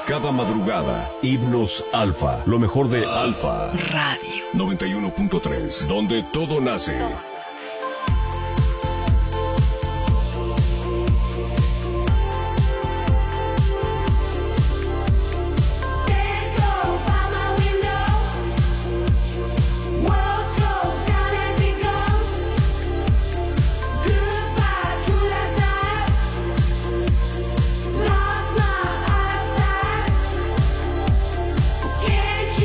Cada madrugada, Himnos Alfa, lo mejor de Alfa Radio 91.3, donde todo nace.